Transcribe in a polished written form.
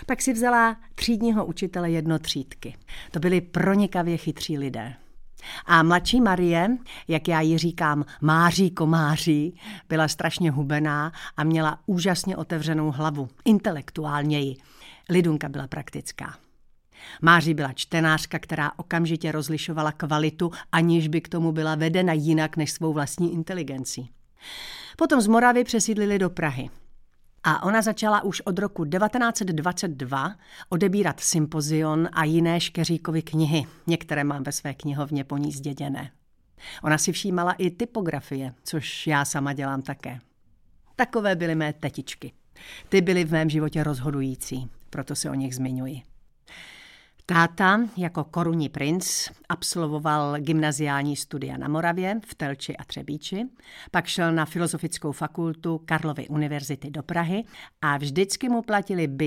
Pak si vzala třídního učitele jednotřídky. To byli pronikavě chytří lidé. A mladší Marie, jak já jí říkám, Máří komáří, byla strašně hubená a měla úžasně otevřenou hlavu, intelektuálněji. Lidunka byla praktická. Máří byla čtenářka, která okamžitě rozlišovala kvalitu, aniž by k tomu byla vedena jinak než svou vlastní inteligencí. Potom z Moravy přesídlili do Prahy. A ona začala už od roku 1922 odebírat Sympozion a jiné Škeříkovy knihy. Některé mám ve své knihovně po ní zděděné. Ona si všímala i typografie, což já sama dělám také. Takové byly mé tetičky. Ty byly v mém životě rozhodující, proto se o nich zmiňuji. Táta jako korunní princ absolvoval gymnaziální studia na Moravě, v Telči a Třebíči, pak šel na Filozofickou fakultu Karlovy univerzity do Prahy a vždycky mu platili byt